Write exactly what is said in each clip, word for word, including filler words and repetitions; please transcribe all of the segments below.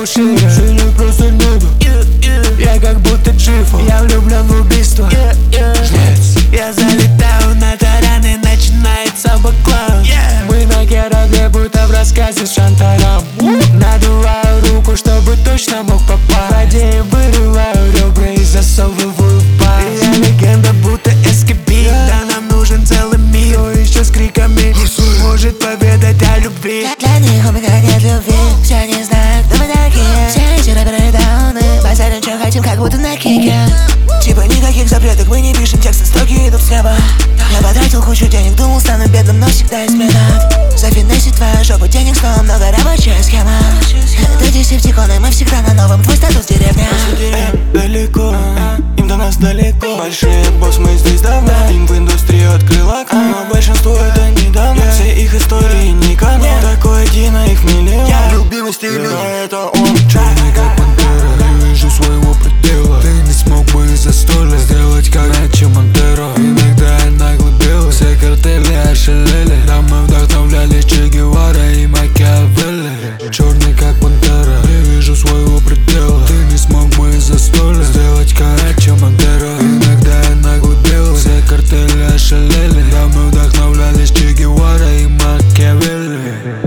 шире, шире просто небо. Я как будто Джифо, я влюблен в убийство. Жнец. Я залетаю на тараны, начинается баклан. Мы на корабле, будто в рассказе с Шантарам. Надуваю руку, чтобы точно мог попасть. В воде вырываю ребра и засовываю в пасть. Я легенда, будто эскибит. Да нам нужен целый мир, но еще с криками может поведать о любви. Для них у меня нет любви, все не знают, кто мы такие. Все эти рэперы дауны, базарим, что хотим, как будто на кике. Типа никаких запреток, мы не пишем тексты, строки идут с неба. Я потратил кучу денег, думал, стану бедным, но всегда есть смена. Зафинесить твою жопу, денег снова много, рабочая схема. Это десептиконы, мы всегда на новом, твой статус деревня. Далеко, им до нас далеко. Большие босс, мы здесь давно. Им в индустрию открыла окно, но большинство это недавно. Все их истории не канон. Такой один, а их миллион. Любимый стиль, но это он. Черный как пантера, не вижу своего предела. Ты не смог бы из-за столя сделать как Начо Монтеро. Иногда я нагло белый, все картели ошалели. Да мы вдохновлялись Че Гевара и Макиавелли. Черный как пантера, не вижу своего предела. Ты не смог бы из-за столя сделать как Начо Монтеро. Иногда я нагло белый, все картели ошалели. Да мы вдохновлялись Че Гевара и Макиавелли.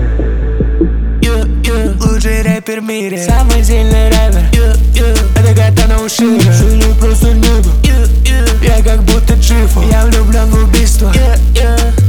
Лучший рэпер в мире, Самый сильный рэпер. Это Катана Ушире, шире просто небо. Я как будто Джифо, я влюблен в убийство.